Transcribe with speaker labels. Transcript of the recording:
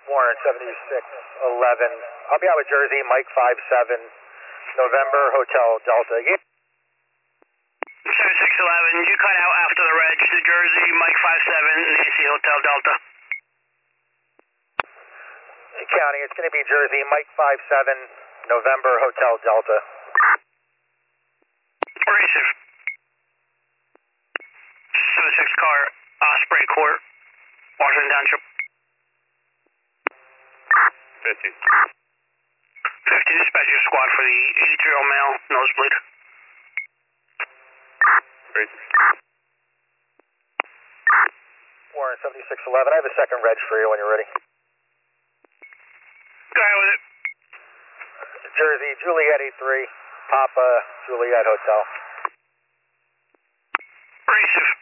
Speaker 1: Warren 7611. I'll be out with Jersey, Mike 57, November, Hotel Delta. Yeah.
Speaker 2: 7611, you cut out after the reg, New Jersey, Mike 57, Nancy, Hotel Delta.
Speaker 1: County, it's going to be Jersey, Mike 57, November, Hotel Delta.
Speaker 2: Receive. 76 car, Osprey Court, Washington Township.
Speaker 3: 50.
Speaker 2: 50, dispatch your squad for the 83-year-old male, nosebleed.
Speaker 3: Receive.
Speaker 1: Warren 7611, I have a second reg for you when you're ready.
Speaker 2: Go ahead with it.
Speaker 1: Jersey, Juliet 83, Papa, Juliet Hotel.
Speaker 2: Receive.